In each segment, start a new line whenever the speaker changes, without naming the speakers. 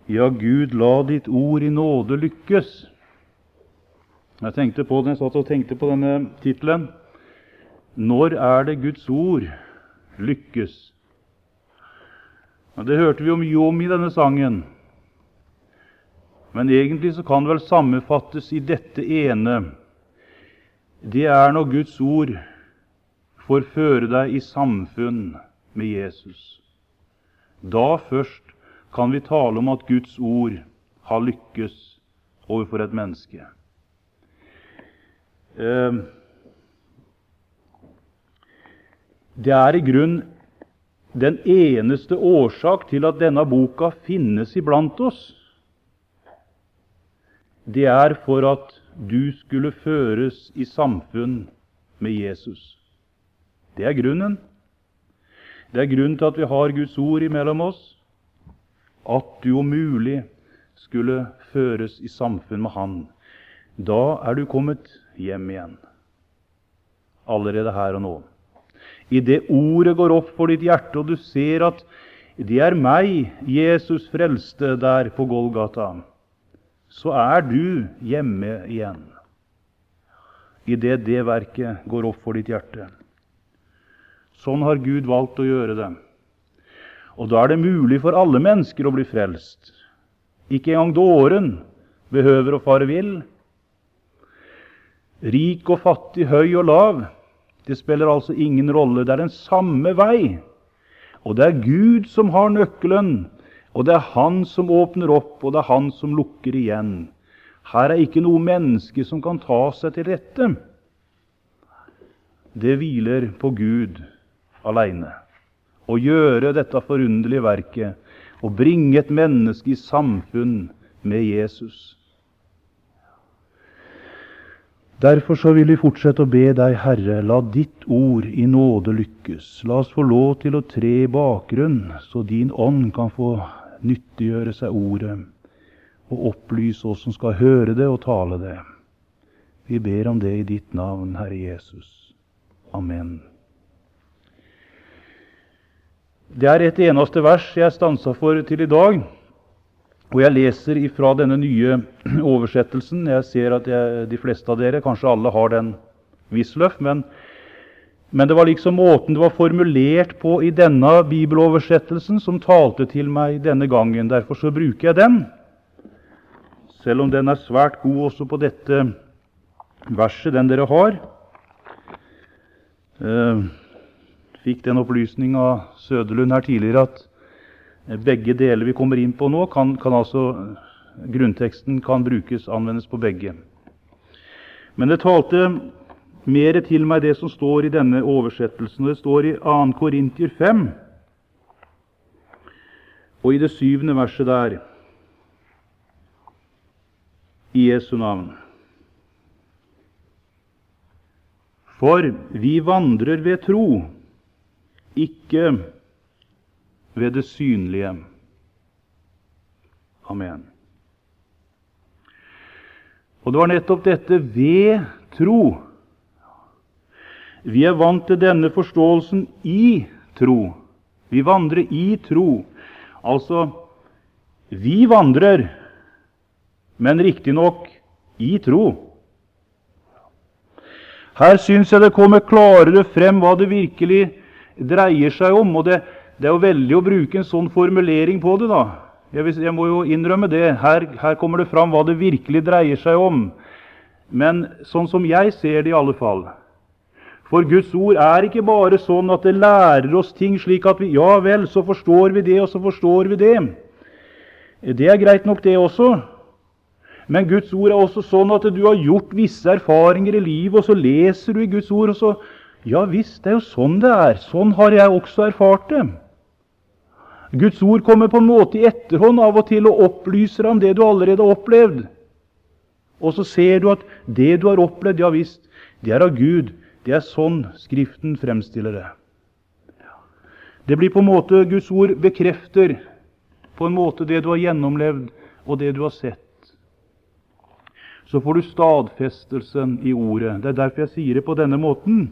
Ja, Gud, la ditt ord i nåde lykkes. Jeg tenkte på den, jeg satt og tenkte på denne titelen. Når er det Guds ord lykkes? Ja, det hørte vi jo mye om i denne sangen. Men egentlig så kan det vel sammenfattes i dette ene. Det er når Guds ord får føre deg i samfunn med Jesus. Da først kan vi tale om at Guds ord har lykkes overfor et menneske. Det er i grunn den eneste årsak til at denne boka finnes iblant oss. Det er for at du skulle føres i samfunn med Jesus. Det er grunnen. Det er grunnen til at vi har Guds ord imellom oss, at du om mulig skulle føres i samfunn med Han. Da er du kommet hjem igjen, allerede her og nå. I det ordet går opp for ditt hjerte, og du ser at det er meg Jesus frelste der på Golgata, så er du hjemme igjen. I det verket går opp for ditt hjerte. Sånn har Gud valgt å gjøre det. Og da er det mulig for alle mennesker å bli frelst. Ikke engang dåren behøver å fare vill. Rik og fattig, høy og lav, det spiller altså ingen rolle. Det er den samme vei. Og det er Gud som har nøkkelen, og det er Han som åpner opp, og det er Han som lukker igjen. Her er ikke noe menneske som kan ta seg til rette. Det hviler på Gud alene. Å gjøre dette forunderlige verket, og bringe et menneske i samfunn med Jesus. Derfor så vil vi fortsette å be deg, Herre, la ditt ord i nåde lykkes. La oss få lov til å tre i bakgrunn, så din ånd kan få nyttiggjøre seg ordet, og opplyse oss som skal høre det og tale det. Vi ber om det i ditt navn, Herre Jesus. Amen. Det er et eneste vers jeg stanset for til i dag, og jeg leser ifra denne nye oversettelsen. Jeg ser at de fleste av dere, kanskje alle, har den Wisløff, men det var liksom måten det var formulert på i denne bibeloversettelsen som talte til meg denne gangen. Derfor så bruker jeg den, selv om den er svært god også på dette verset, den dere har. Fikk den opplysning av Søderlund her tidligere at begge deler vi kommer inn på nå, kan altså, grunnteksten kan brukes, anvendes på begge. Men det talte mer til meg det som står i denne oversettelsen, og det står i 2. Korintier 5, og i det 7. verset der, i Jesu navn. For vi vandrer ved tro, ikke ved det synlige. Amen. Og det var nettopp dette ved tro. Vi er vant til denne forståelsen i tro. Vi vandrer i tro. Altså, vi vandrer, men riktignok i tro. Her synes jeg det kommer klarere frem hva det virkelig dreier seg om, og det er jo veldig å bruke en sånn formulering på det da. Jeg må jo innrømme det. Her kommer det fram hva det virkelig dreier seg om. Men sånn som jeg ser det i alle fall. For Guds ord er ikke bare sånn at det lærer oss ting slik at vi, ja vel, så forstår vi det, og så forstår vi det. Det er greit nok det også. Men Guds ord er også sånn at du har gjort visse erfaringer i livet, og så leser du i Guds ord, og så, ja visst, det er jo sånn det er. Sånn har jeg også erfart det. Guds ord kommer på en måte i etterhånd av og til og opplyser om det du allerede har opplevd. Og så ser du at det du har opplevd, ja visst, det er av Gud. Det er sånn Skriften fremstiller det. Det blir på en måte, Guds ord bekrefter på en måte det du har gjennomlevd og det du har sett. Så får du stadfestelsen i ordet. Det er derfor jeg sier det på denne måten.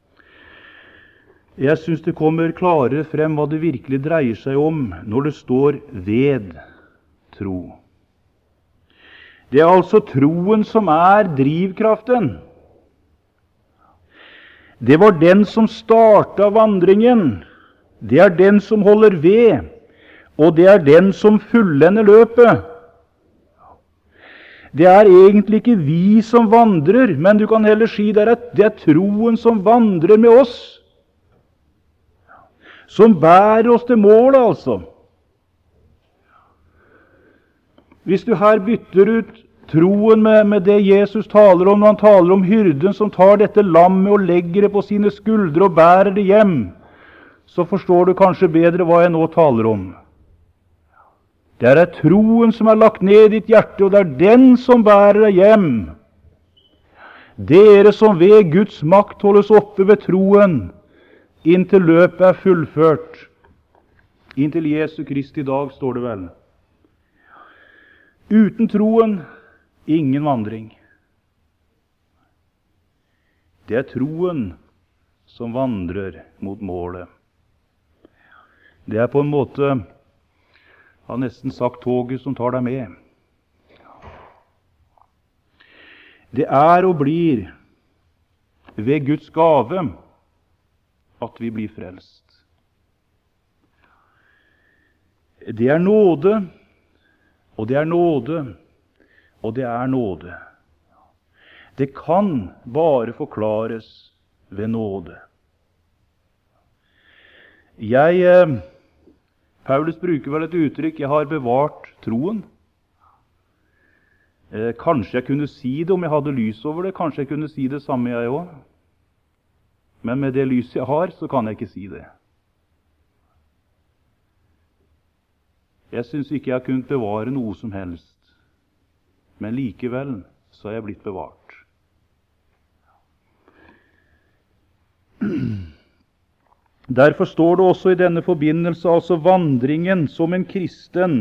Jeg synes det kommer klarere frem hva det virkelig dreier seg om når det står ved tro. Det er altså troen som er drivkraften. Det var den som startet vandringen. Det er den som holder ved, og det er den som fullender løpet. Det er egentlig ikke vi som vandrer, men du kan heller si det er troen som vandrer med oss, som bærer oss til målet, altså. Hvis du her bytter ut troen med det Jesus taler om når han taler om hyrden som tar dette lammet og legger det på sine skuldre og bærer det hjem, så forstår du kanskje bedre hva jeg nå taler om. Det er troen som er lagt ned i ditt hjerte, og det er den som bærer deg hjem. Dere som ved Guds makt holdes oppe ved troen, inntil løpet er fullført. Inntil Jesu Kristi dag, står det vel. Uten troen, ingen vandring. Det er troen som vandrer mot målet. Det er på en måte, jeg har nesten sagt, toget som tar deg med. Det er og blir ved Guds gave at vi blir frelst. Det er nåde, og det er nåde, og det er nåde. Det kan bare forklares ved nåde. Paulus bruker vel et uttrykk, jeg har bevart troen. Kanskje jeg kunne si det om jeg hadde lys over det, kanskje jeg kunne si det samme jeg også. Men med det lyset jeg har, så kan jeg ikke si det. Jeg synes ikke jeg har kunnet bevare noe som helst, men likevel så er jeg blitt bevart. Derfor står det også i denne forbindelse, altså vandringen som en kristen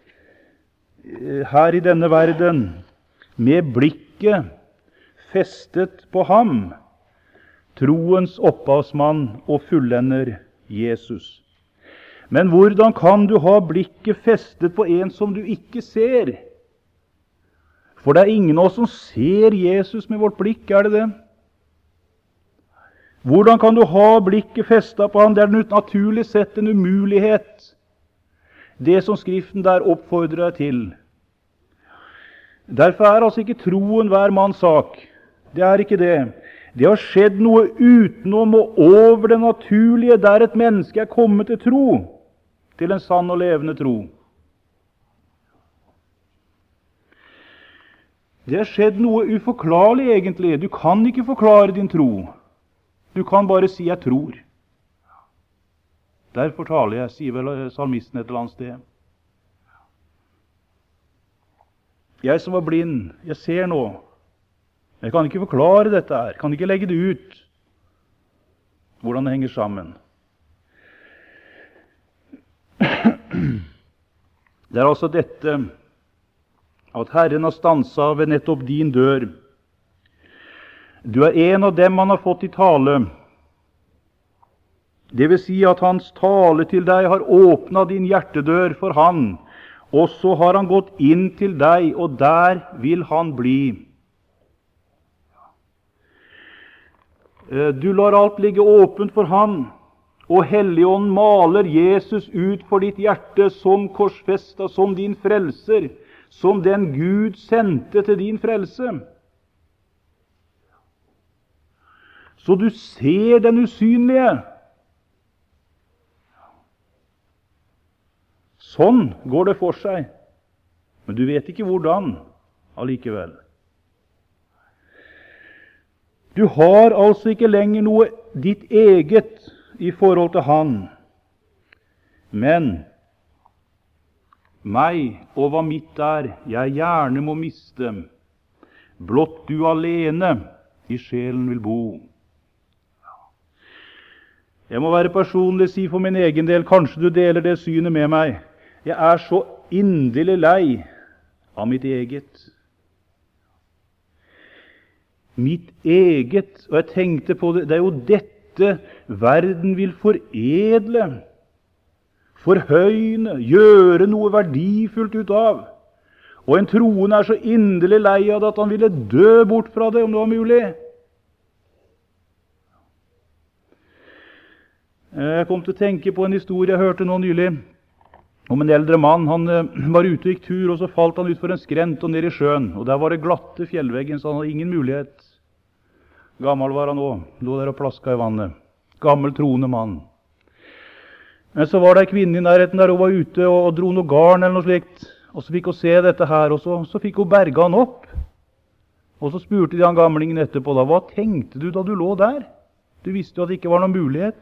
her i denne verden, med blikket festet på ham, troens opphavsmann og fullender Jesus. Men hvordan kan du ha blikket festet på en som du ikke ser? For det er ingen av oss som ser Jesus med vårt blikk, er det det? Hvordan kan du ha blikket festet på ham? Det er naturlig sett en umulighet, det som Skriften der oppfordrer deg til. Derfor er altså ikke troen hver manns sak. Det er ikke det. Det har skjedd noe utenom og over det naturlige, der et menneske er kommet til tro, til en sann og levende tro. Det har skjedd noe uforklarlig egentlig. Du kan ikke forklare din tro. Du kan bare si 'jeg tror'. Derfor taler jeg, sier vel salmisten et eller annet sted. Jeg som var blind, jeg ser nå. Jeg kan ikke forklare dette her, kan ikke legge det ut, hvordan det henger sammen. Det er altså dette at Herren har stanset ved nettopp din dør. Du er en av dem han har fått i tale. Det vil si at hans tale til deg har åpnet din hjertedør for han, og så har han gått inn til deg, og der vil han bli. Du lar alt ligge åpent for han, og Helligånden maler Jesus ut for ditt hjerte som korsfestet, som din frelser, som den Gud sendte til din frelse. Så du ser den usynlige. Sånn går det for seg, men du vet ikke hvordan allikevel. Du har altså ikke lenger noe ditt eget i forhold til han, men meg og hva mitt er, jeg gjerne må miste, blott du alene i sjelen vil bo. Jeg må være personlig, si for min egen del, kanskje du deler det synet med meg. Jeg er så inderlig lei av mitt eget. Mitt eget, og jeg tenkte på det, det er jo dette verden vil foredle. forhøyne, gjøre noe verdifullt ut av. Og en troende er så inderlig lei av det at han ville dø bort fra det, om det var mulig. Jeg kom til å tenke på en historie jeg hørte nå nylig, om en eldre mann. Han var ute og gikk tur, og så falt han ut for en skrent og ned i sjøen. Og der var det glatte fjellveggen, så han hadde ingen mulighet. Gammel var han også, lå der og plaska i vannet. Gammel, troende mann. Men så var det en kvinne i nærheten der, hun var ute og dro noe garn eller noe slikt. Og så fikk hun se dette her, og så fikk hun berga han opp. Og så spurte de han gamlingen etterpå, da, hva tenkte du da du lå der? Du visste jo at det ikke var noen mulighet.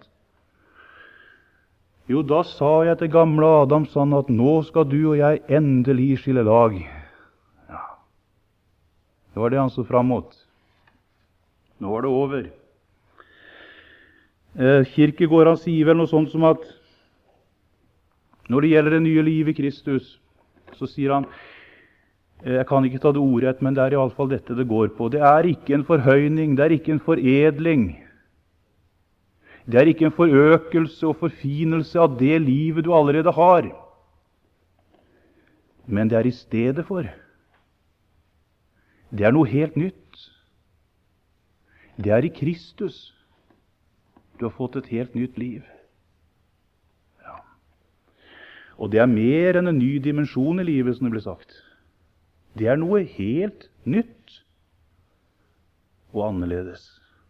Jo, da sa jeg til gamle Adam sånn at nå skal du og jeg endelig skille lag. Ja. Det var det han så fram mot. Nå var det over. Kierkegaard han sier vel noe sånt som at når det gjelder det nye livet i Kristus, så sier han, jeg kan ikke ta det ordrett, men det er i alle fall dette det går på. Det er ikke en forhøyning, det er ikke en foredling. Det er ikke en forøkelse og forfinelse av det livet du allerede har. Men det er i stedet for. Det er noe helt nytt. Det er i Kristus. Du har fått et helt nytt liv. Ja. Og det er mer enn en ny dimensjon i livet, som det blir sagt. Det er noe helt nytt og annerledes.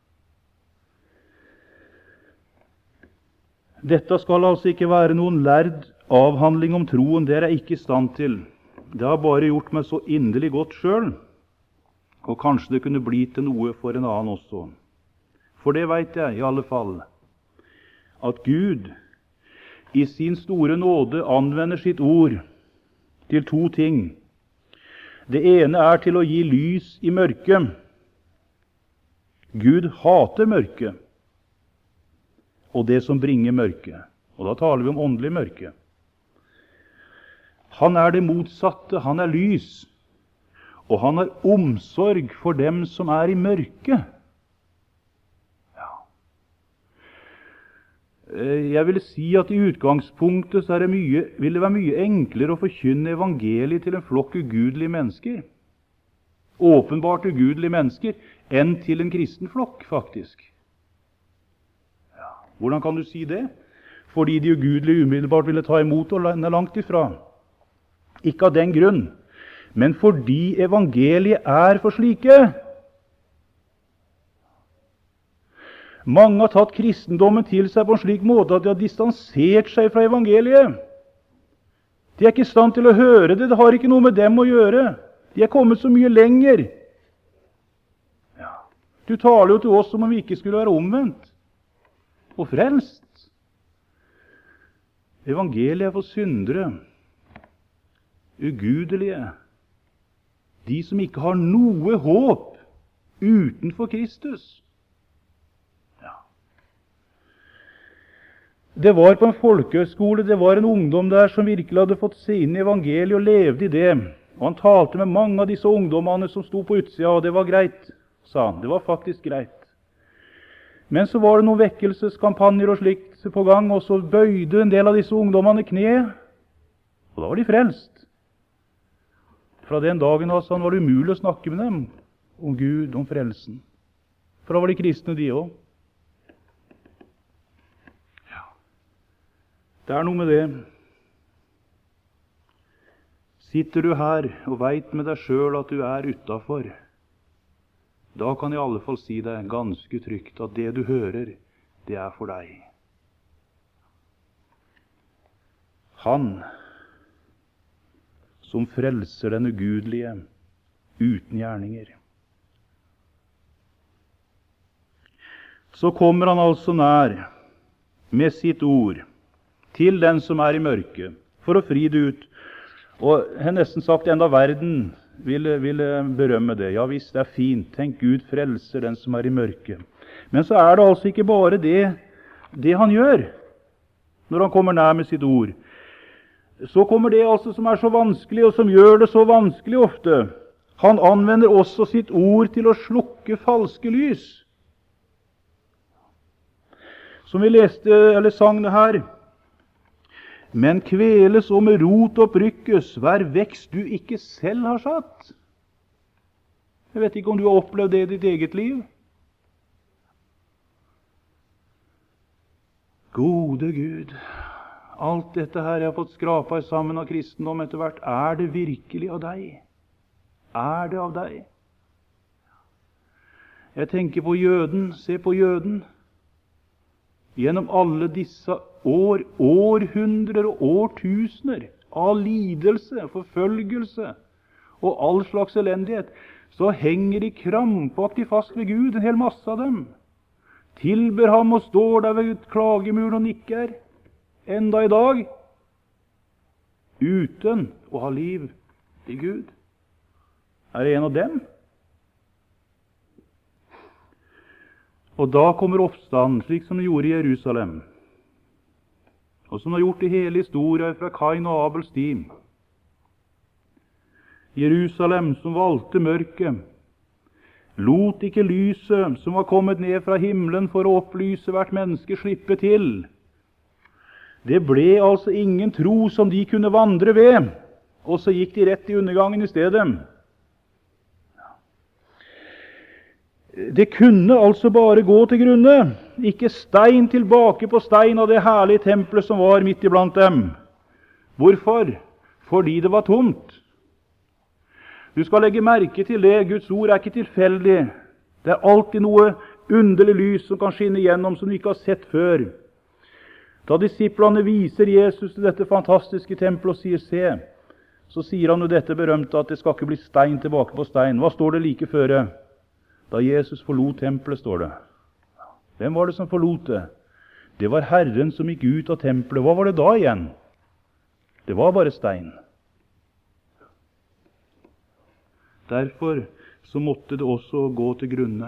Dette skal altså ikke være noen lærd avhandling om troen, det er jeg ikke i stand til. Det har bare gjort meg så inderlig godt selv, og kanskje det kunne bli til noe for en annen også. For det vet jeg i alle fall, at Gud i sin store nåde anvender sitt ord til to ting. Det ene er til å gi lys i mørket. Gud hater mørket, og det som bringer mørke. Og da taler vi om åndelig mørke. Han er det motsatte, han er lys, og han har omsorg for dem som er i mørke. Ja. Jeg vil si at i utgangspunktet så vil det være mye enklere å forkynne evangeliet til en flokk ugudelige mennesker, åpenbart ugudelige mennesker, enn til en kristen flokk, faktisk. Hvordan kan du si det? Fordi de ugudelige umiddelbart ville ta imot og er langt ifra. Ikke av den grunn, men fordi evangeliet er for slike. Mange har tatt kristendommen til seg på en slik måte at de har distansert seg fra evangeliet. De er ikke i stand til å høre det, det har ikke noe med dem å gjøre. De er kommet så mye lenger. Ja. Du taler jo til oss som om vi ikke skulle være omvendt og frelst. Evangeliet er for syndere, ugudelige, de som ikke har noe håp utenfor Kristus. Ja. Det var på en folkehøyskole, det var en ungdom der som virkelig hadde fått se inn i evangeliet og levde i det. Og han talte med mange av disse ungdommene som sto på utsida, og det var greit, sa han. Det var faktisk greit. Men så var det noen vekkelseskampanjer og slikt på gang, og så bøyde en del av disse ungdommene kne, og da var de frelst. Fra den dagen var det umulig å snakke med dem om Gud, om frelsen. For da var de kristne, de også. Ja. Det er noe med det. Sitter du her og vet med deg selv at du er utenfor, da kan jeg i alle fall si deg ganske trygt at det du hører, det er for deg. Han som frelser den ugudelige uten gjerninger. Så kommer han altså nær med sitt ord til den som er i mørket, for å fri det ut. Og jeg har nesten sagt enda verden ville berømme det. Ja visst, det er fint. Tenk, Gud frelser den som er i mørket. Men så er det altså ikke bare det han gjør når han kommer nær med sitt ord. Så kommer det altså som er så vanskelig, og som gjør det så vanskelig ofte. Han anvender også sitt ord til å slukke falske lys. Som vi leste, eller sang det her. men kveles og med rot opprykkes hver vekst du ikke selv har satt. Jeg vet ikke om du har opplevd det i ditt eget liv. Gode Gud, alt dette her jeg har fått skrapa sammen av kristendom etter hvert, er det virkelig av deg? Er det av deg? Jeg tenker på jøden. Se på jøden. Gjennom alle disse år, århundrer og årtusener av lidelse, forfølgelse og all slags elendighet, så henger de krampaktig fast ved Gud, en hel masse av dem. Tilber ham og står der ved klagemuren og nikker, enda i dag, uten å ha liv til Gud. Er det en av dem? Og da kommer oppstanden, slik som den gjorde i Jerusalem, og som har gjort i hele historien fra Kain og Abels tid. Jerusalem som valgte mørket, lot ikke lyset som var kommet ned fra himmelen for å opplyse hvert menneske slippe til. Det ble altså ingen tro som de kunne vandre ved, og så gikk de rett i undergangen i stedet. Det kunne altså bare gå til grunne, ikke stein tilbake på stein av det herlige tempelet som var midt iblant dem. Hvorfor? Fordi det var tomt. Du skal legge merke til det, Guds ord er ikke tilfeldig. Det er alltid noe underlig lys som kan skinne igjennom som du ikke har sett før. Da disiplene viser Jesus til dette fantastiske tempelet og sier, se, så sier han jo dette berømte at det skal ikke bli stein tilbake på stein. Hva står det like føre? Da Jesus forlot tempelet, står det. Hvem var det som forlot det? Det var Herren som gikk ut av tempelet. Hva var det da igjen? Det var bare stein. Derfor så måtte det også gå til grunne.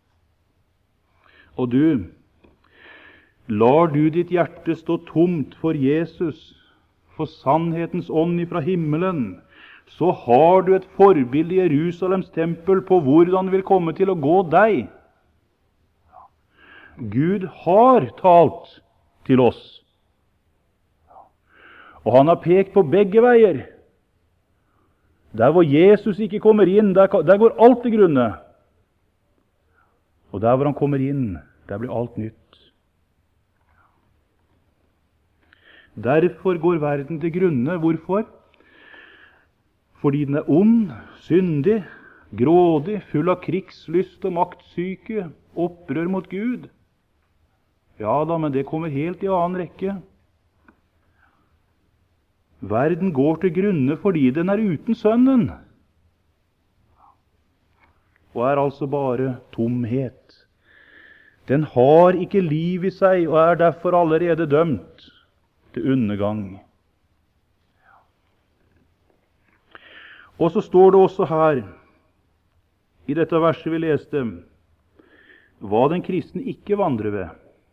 Og du, lar du ditt hjerte stå tomt for Jesus, for sannhetens ånd ifra himmelen, så har du et forbilde i Jerusalems tempel på hvordan det vil komme til å gå deg. Gud har talt til oss, og han har pekt på begge veier. Der hvor Jesus ikke kommer inn, der går alt til grunne. Og der hvor han kommer inn, der blir alt nytt. Derfor går verden til grunne. Hvorfor? Fordi den er ond, syndig, grådig, full av krigslyst og maktsyke, opprør mot Gud. Ja da, men det kommer helt i annen rekke. Verden går til grunne fordi den er uten Sønnen, og er altså bare tomhet. Den har ikke liv i seg, og er derfor allerede dømt til undergang. Og så står det også her, i dette verset vi leste, hva den kristne ikke vandrer ved.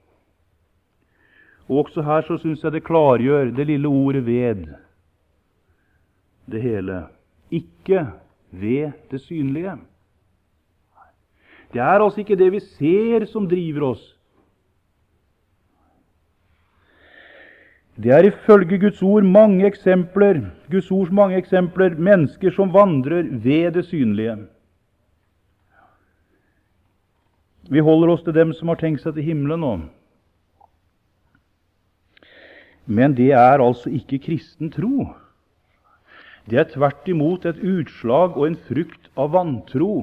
Og også her så synes jeg det klargjør det lille ordet ved det hele. Ikke ved det synlige. Det er altså ikke det vi ser som driver oss. Det er ifølge Guds ord mange eksempler, mennesker som vandrer ved det synlige. Vi holder oss til dem som har tenkt seg til himmelen nå. Men det er altså ikke kristen tro. Det er tvert imot et utslag og en frukt av vantro.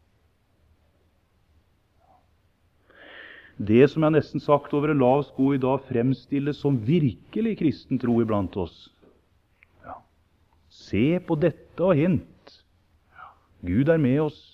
Det som jeg nesten sagt over en lav sko i dag fremstilles som virkelig kristen tro iblant oss. Ja. Se på dette og hint. Gud er med oss.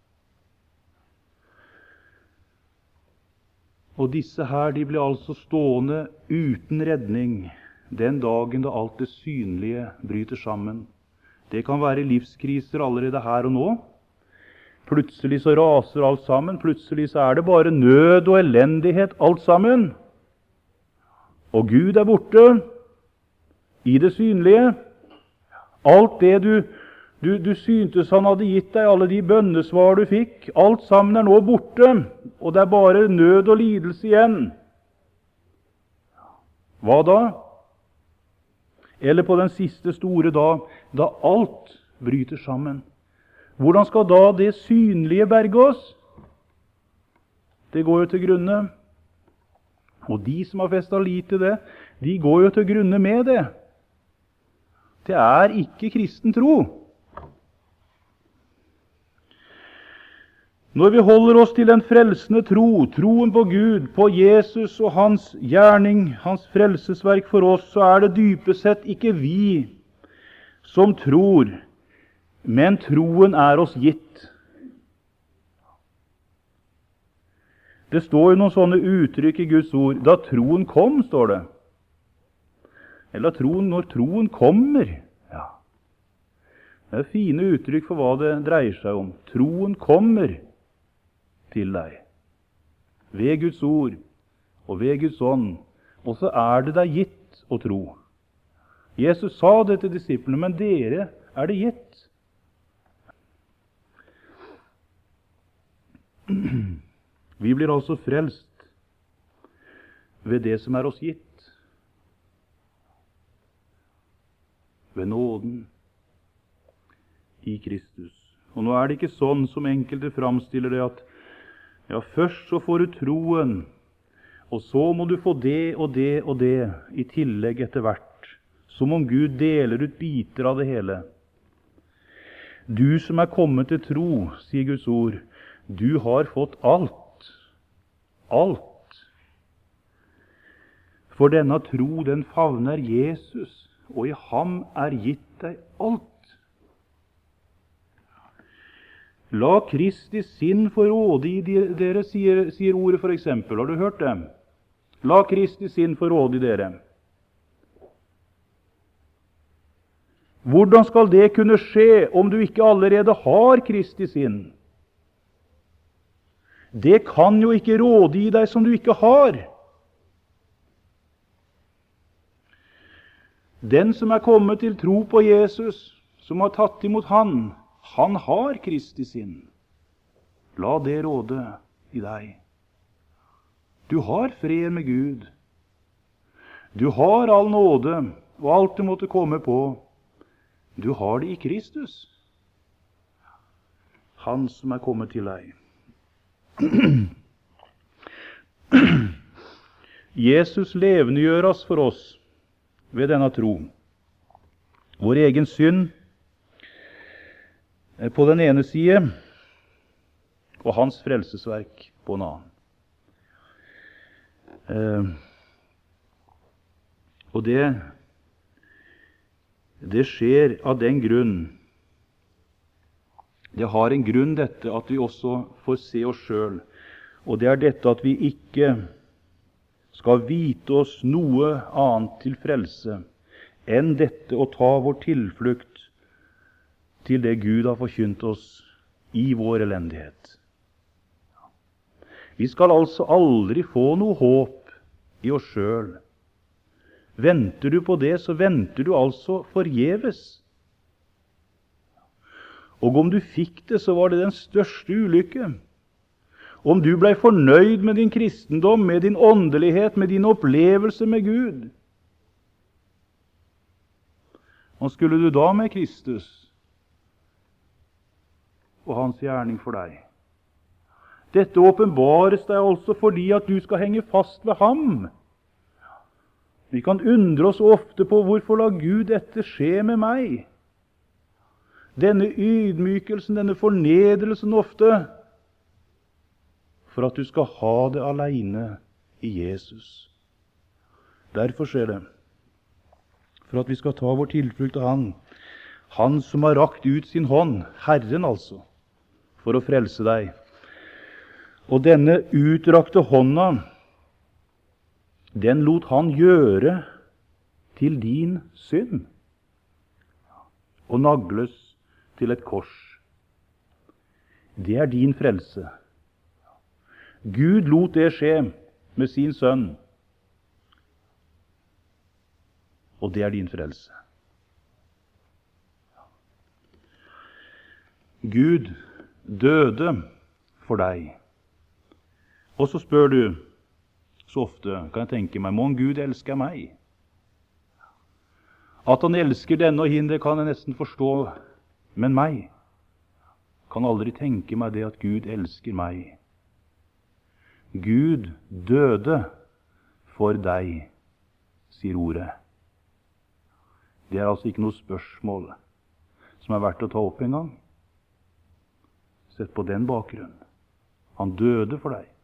Og disse her, de ble altså stående uten redning den dagen da alt det synlige bryter sammen. Det kan være livskriser allerede her og nå. Plutselig så raser alt sammen. Plutselig så er det bare nød og elendighet alt sammen. Og Gud er borte i det synlige. Alt det du syntes han hadde gitt deg, alle de bønnesvar du fikk, alt sammen er nå borte, og det er bare nød og lidelse igjen. Hva da? eller på den siste store dag, da alt bryter sammen. Hvordan skal da det synlige berge oss? Det går jo til grunne. Og de som har festet lit til det, de går jo til grunne med det. Det er ikke kristen tro. Når vi holder oss til den frelsende tro, troen på Gud, på Jesus og hans gjerning, hans frelsesverk for oss, så er det dypest sett ikke vi som tror, men troen er oss gitt. Det står jo noen sånne uttrykk i Guds ord. Da troen kom, står det. Eller når troen kommer. Ja. Det er fine uttrykk for hva det dreier seg om. Troen kommer til deg ved Guds ord og ved Guds ånd, og så er det deg gitt å tro. Jesus sa det til disiplene, men dere er det gitt. Vi blir altså frelst ved det som er oss gitt, ved nåden i Kristus. Og nå er det ikke sånn som enkelte framstiller det, at ja, først så får du troen, og så må du få det og det og det i tillegg etter hvert, som om Gud deler ut biter av det hele. Du som er kommet til tro, sier Guds ord, du har fått alt. Alt. For denne tro, den favner Jesus, og i ham er gitt deg alt. La Kristi sinn få råde i dere, sier ordet for eksempel. Har du hørt det? La Kristi sinn få råde i dere. Hvordan skal det kunne skje om du ikke allerede har Kristi sinn? Det kan jo ikke råde i deg som du ikke har. Den som er kommet til tro på Jesus, som har tatt imot han har Kristi sinn. La det råde i deg. Du har fred med Gud. Du har all nåde og alt du måtte komme på. Du har det i Kristus, han som er kommet til deg. Jesus levendegjør oss for oss ved denne tro. Vår egen synd på den ene side, og hans frelsesverk på en annen. Og det skjer av den grunn. Det har en grunn, dette, at vi også får se oss sjøl. Og det er dette at vi ikke skal vite oss noe annet til frelse enn dette å ta vår tilflukt til det Gud har forkynt oss i vår elendighet. Vi skal altså aldri få noe håp i oss sjøl. Venter du på det, så venter du altså forgjeves. Og om du fikk det, så var det den største ulykke. Om du ble fornøyd med din kristendom, med din åndelighet, med din opplevelse med Gud, hva skulle du da med Kristus og hans gjerning for deg? Dette åpenbares deg altså fordi at du skal henge fast ved ham. Vi kan undre oss ofte på hvorfor la Gud dette skje med meg? Denne ydmykelsen, denne fornedrelsen ofte, for at du skal ha det alene i Jesus. Derfor skjer det. For at vi skal ta vår tilflukt av han. Han som har rakt ut sin hånd, Herren altså, for å frelse deg. Og denne utrakte hånda, den lot han gjøre til din synd, og nagles til et kors. Det er din frelse. Gud lot det skje med sin sønn, og det er din frelse. Gud døde for deg. Og så spør du så ofte, kan jeg tenke meg, må Gud elske meg? At han elsker denne og henne, det kan jeg nesten forstå, men meg kan aldri tenke meg det at Gud elsker meg. Gud døde for deg, sier ordet. Det er altså ikke noe spørsmål som er verdt å ta opp en gang. Sett på den bakgrunnen. Han døde for deg.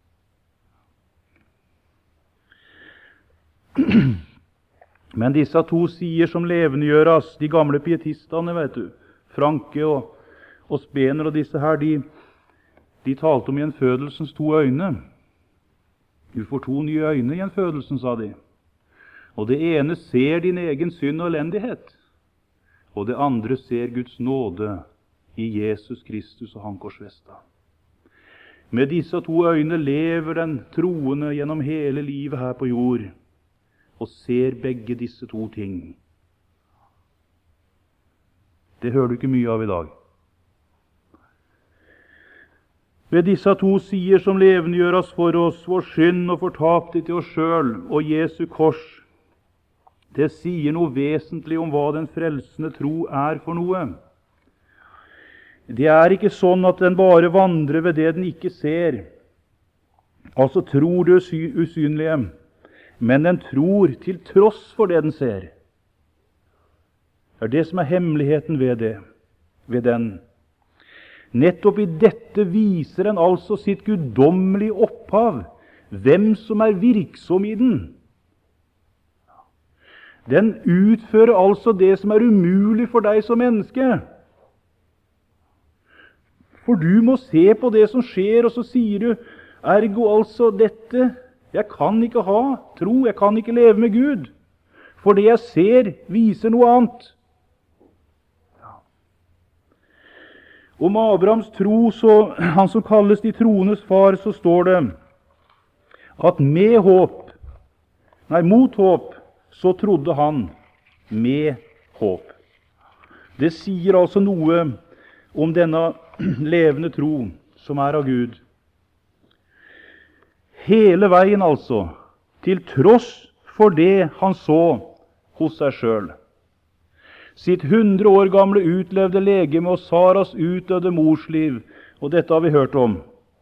Men disse to sider som levendegjøres, de gamle pietistene, vet du, Franke og Spener og disse her, de talte om gjenfødelsens to øyne. Du får to nye øyne i gjenfødelsen, sa de. Og det ene ser din egen synd og elendighet, og det andre ser Guds nåde i Jesus Kristus og han korsfesta. Med disse to øyne lever den troende gjennom hele livet her på jord, og ser begge disse to ting. Det hører du ikke mye av i dag. Ved disse to sider som levendegjøres for oss, vår synd og fortapte til oss sjøl, og Jesu kors, det sier noe vesentlig om hva den frelsende tro er for noe. Det er ikke sånn at den bare vandrer ved det den ikke ser, altså tror det usynlige, men den tror til tross for det den ser. Det er det som er hemmeligheten ved den. Nettopp i dette viser den altså sitt guddommelige opphav, hvem som er virksom i den. Den utfører altså det som er umulig for deg som menneske. For du må se på det som skjer, og så sier du, ergo altså dette, jeg kan ikke ha tro, jeg kan ikke leve med Gud, for det jeg ser viser noe annet. Om Abrahams tro, han som kalles de troendes far, så står det at mot håp, så trodde han med håp. Det sier altså noe om denne levende tro som er av Gud. Hele veien altså, til tross for det han så hos seg sjøl. Sitt 100 år gamle utlevde legeme og Saras utdødde morsliv, og dette har vi hørt om.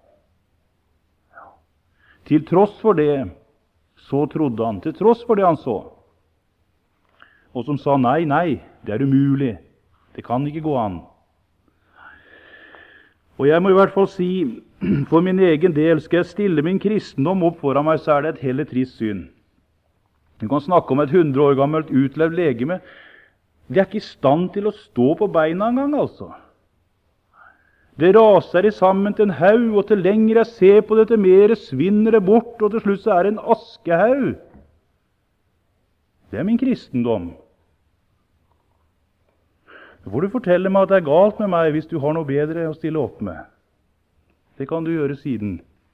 Til tross for det, så trodde han, til tross for det han så. Og som sa, nei, det er umulig, det kan ikke gå an. Og jeg må i hvert fall si, for min egen del, skal jeg stille min kristendom opp foran meg, så er det et heller trist syn. Du kan snakke om et 100 år gammelt utlevd legeme. Det er ikke i stand til å stå på beina en gang, altså. Det raser i sammen til en haug, og til lenger jeg ser på det, til mer svinner det bort, og til slutt så er det en askehaug. Det er min kristendom. Så får du fortelle meg at det er galt med meg hvis du har noe bedre å stille opp med. Det kan du gjøre siden.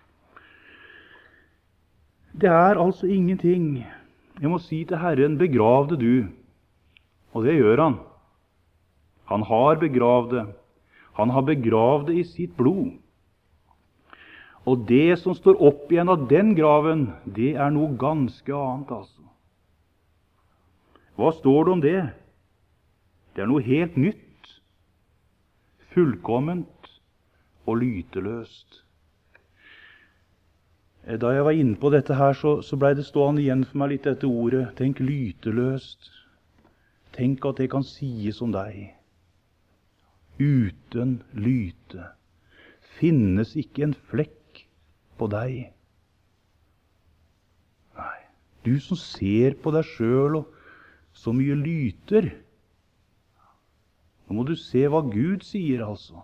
Det er altså ingenting. Jeg må si til Herren, begrav det du. Og det gjør han. Han har begravd det. Han har begravd det i sitt blod. Og det som står opp igjen av den graven, det er noe ganske annet, altså. Hva står det om det? Det er noe helt nytt, fullkomment og lyteløst. Da jeg var inne på dette her, så ble det stående igjen for meg litt dette ordet. Tenk lyteløst. Tenk at det kan sies om deg. Uten lyte finnes ikke en flekk på deg. Nei, du som ser på deg sjøl og så mye lyter. Nå må du se hva Gud sier, altså.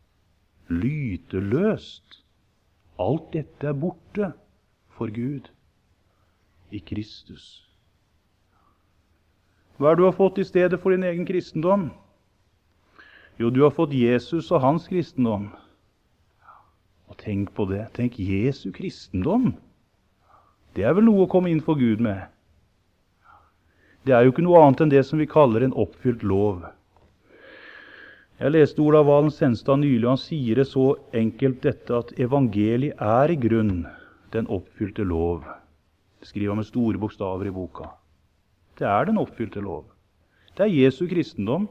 Lyteløst. Alt dette er borte for Gud i Kristus. Hva er det du har fått i stedet for din egen kristendom? Jo, du har fått Jesus og hans kristendom. Og tenk på det. Tenk Jesu kristendom. Det er vel noe å komme inn for Gud med. Det er jo ikke noe annet enn det som vi kaller en oppfylt lov. Jeg leste Olav Valen Senstad nylig, og han sier det så enkelt dette at evangeliet er i grunn den oppfylte lov. Det skriver han med store bokstaver i boka. Det er den oppfylte lov. Det er Jesu kristendom.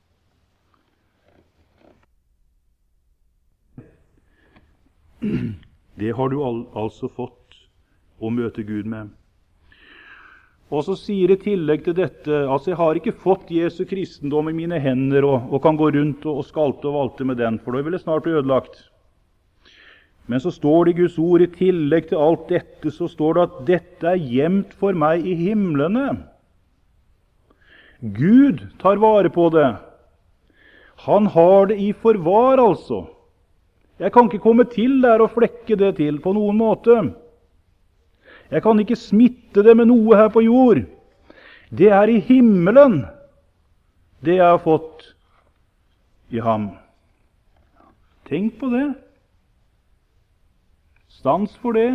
Det har du altså fått å møte Gud med. Og så sier i tillegg til dette, altså jeg har ikke fått Jesu kristendom i mine hender og kan gå rundt og skalte og valte med den, for da vil det snart bli ødelagt. Men så står det i Guds ord, i tillegg til alt dette, så står det at dette er gjemt for meg i himlene. Gud tar vare på det. Han har det i forvar, altså. Jeg kan ikke komme til der og flekke det til på noen måte. Jeg kan ikke smitte det med noe her på jord. Det er i himmelen, det jeg har fått i ham. Tenk på det. Stans for det.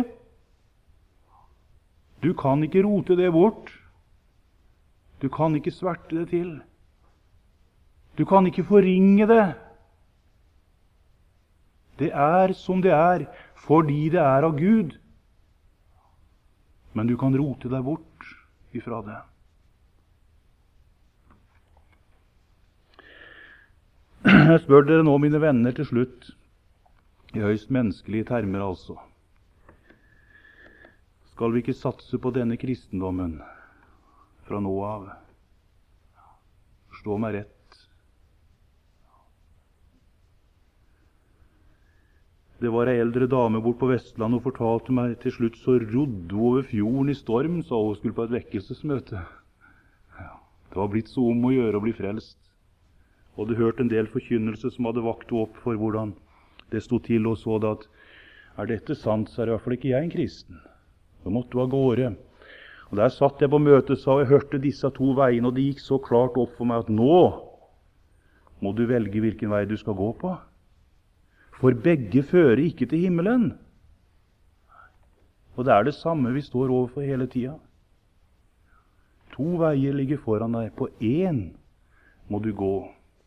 Du kan ikke rote det bort. Du kan ikke sverte det til. Du kan ikke forringe det. Det er som det er, fordi det er av Gud. Men du kan rote deg bort ifra det. Jeg spør dere nå, mine venner, til slutt, i høyst menneskelige termer altså. Skal vi ikke satse på denne kristendommen fra nå av? Forstå meg rett. Det var ei eldre dame bort på Vestland og fortalte meg til slutt så rodde hun over fjorden i storm, sa hun skulle på et vekkelsesmøte. Ja, det var blitt så om å gjøre å bli frelst. Og du hørte en del forkynnelse som hadde vakt opp for hvordan det stod til, og så det at er dette sant, så er i hvert fall ikke jeg en kristen. Da måtte hun av gårde. Og der satt jeg på møtet, sa jeg hørte disse to veiene, og det gikk så klart opp for meg at nå må du velge hvilken vei du skal gå på. For begge fører ikke til himmelen. Og det er det samme vi står overfor hele tida. To veier ligger foran deg. På én må du gå.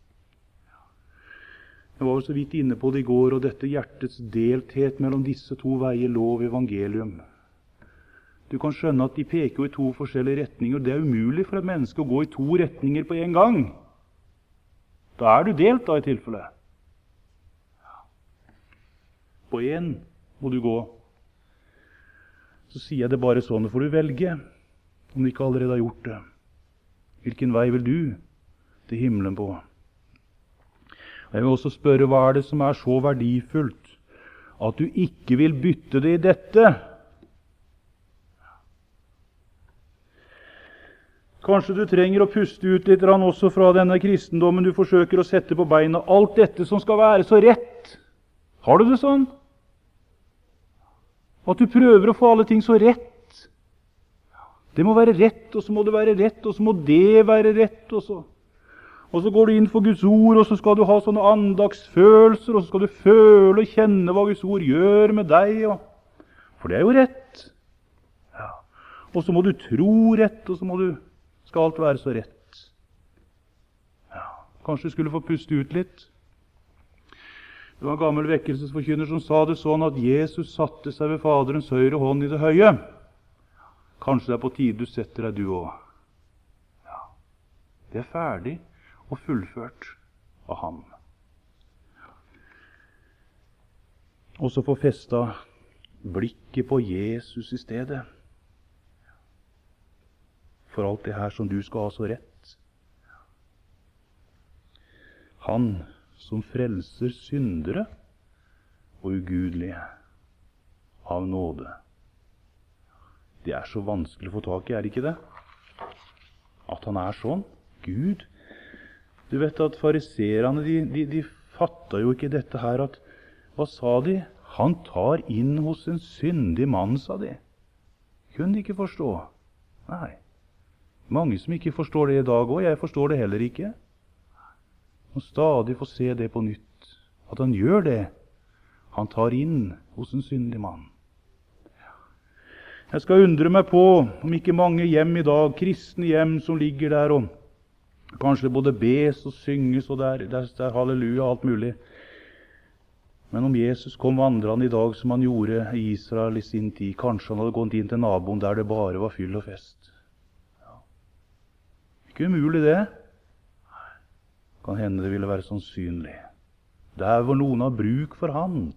Jeg var så vidt inne på det i går, og dette hjertets delthet mellom disse to veier, lov og evangelium. Du kan skjønne at de peker jo i to forskjellige retninger. Det er umulig for et menneske å gå i to retninger på en gang. Da er du delt, da, i tilfelle. På én må du gå. Så sier jeg det bare sånn, får du velge, om du ikke allerede har gjort det. Hvilken vei vil du til himmelen på? Og jeg vil også spørre, hva er det som er så verdifullt at du ikke vil bytte det i dette? Kanskje du trenger å puste ut litt også fra denne kristendommen du forsøker å sette på beina. Alt dette som skal være så rett. Har du det sånn? At du prøver å få alle ting så rett. Det må være rett, og så må det være rett, og så må det være rett. Og så går du inn for Guds ord, og så skal du ha sånne andagsfølelser, og så skal du føle og kjenne hva Guds ord gjør med deg. For det er jo rett. Ja. Og så må du tro rett, og så skal alt være så rett. Ja. Kanskje du skulle få puste ut litt. Det var en gammel vekkelsesforkynner som sa det sånn at Jesus satte seg ved Faderens høyre hånd i det høye. Kanskje det er på tide du setter deg du også. Ja, det er ferdig og fullført av ham. Og så få festa blikket på Jesus i stedet. For alt det her som du skal ha så rett. Han som frelser syndere og ugudelige av nåde. Det er så vanskelig å få tak i, er det ikke det? At han er sånn. Gud. Du vet at fariserene, de fattet jo ikke dette her at, hva sa de? Han tar inn hos en syndig mann, sa de. Kunne de ikke forstå? Nei. Mange som ikke forstår det i dag også. Jeg forstår det heller ikke. Og stadig få se det på nytt. At han gjør det. Han tar inn hos en syndig mann. Jeg skal undre meg på om ikke mange hjem i dag, kristne hjem som ligger der, og kanskje både bes og synges, og der halleluja og alt mulig. Men om Jesus kom vandrende i dag som han gjorde i Israel i sin tid, kanskje han hadde gått inn til naboen der det bare var fyll og fest. Ja. Ikke umulig det. kan hende det ville være sannsynlig. Der hvor noen har bruk for han.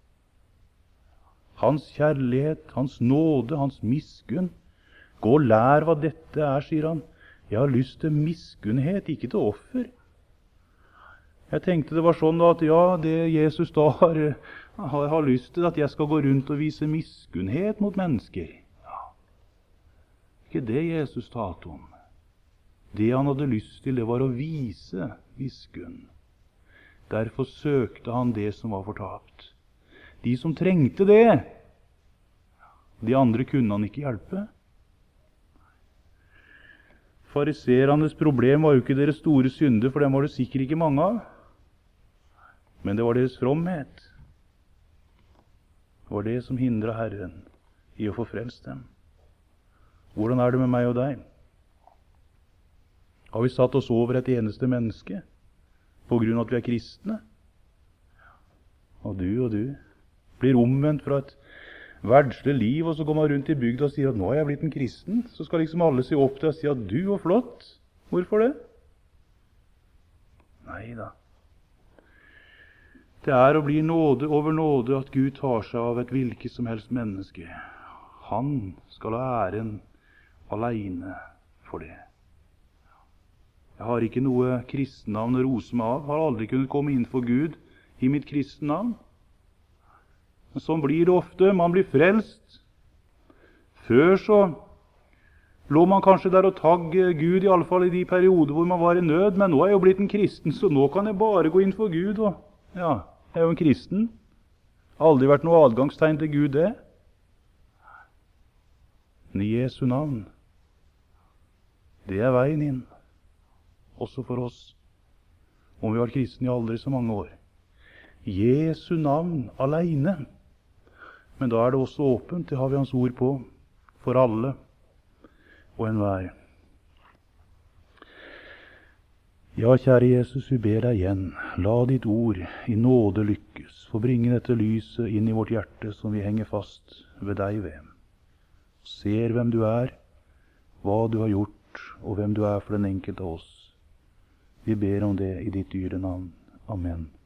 Hans kjærlighet, hans nåde, hans miskunn. Gå og lær hva dette er, sier han. Jeg har lyst til miskunnhet, ikke til offer. Jeg tenkte det var sånn da, at ja, det Jesus da har lyst til, at jeg skal gå rundt og vise miskunnhet mot mennesker. Ja. Ikke det Jesus talte om. Det han hadde lyst til, det var å vise miskunn. Derfor søkte han det som var fortapt. De som trengte det, de andre kunne han ikke hjelpe. Fariseernes problem var jo ikke deres store synder, for dem var det sikkert ikke mange av. Men det var deres fromhet. Det var det som hindret Herren i å få frelst dem. Hvordan er det med meg og deg? Har vi satt oss over et eneste menneske på grunn av at vi er kristne? Og du blir omvendt fra et verdslig liv, og så går man rundt i bygda og sier at nå er jeg blitt en kristen. Så skal liksom alle se opp til og si at du var flott. Hvorfor det? Neida. Det er å bli nåde over nåde at Gud tar seg av et hvilket som helst menneske. Han skal ha æren alene for det. Jeg har ikke noe kristennavn å rose meg av. Har aldri kunnet komme inn for Gud i mitt kristennavn. Men sånn blir det ofte. Man blir frelst. Før så lå man kanskje der og tagg Gud, i alle fall i de perioder hvor man var i nød. Men nå er jeg jo blitt en kristen, så nå kan jeg bare gå inn for Gud. Og ja, jeg er jo en kristen. Aldri vært noe adgangstegn til Gud, det. Men i Jesu navn, det er veien inn. Også for oss, om vi har vært kristne i aldri så mange år. Jesu navn alene. Men da er det også åpent, det har vi hans ord på, for alle og enhver. Ja, kjære Jesus, vi ber deg igjen, la ditt ord i nåde lykkes, få bringe dette lyset inn i vårt hjerte som vi henger fast ved deg ved. Ser hvem du er, hva du har gjort, og hvem du er for den enkelte av oss. Vi ber om det i ditt dyre navn. Amen.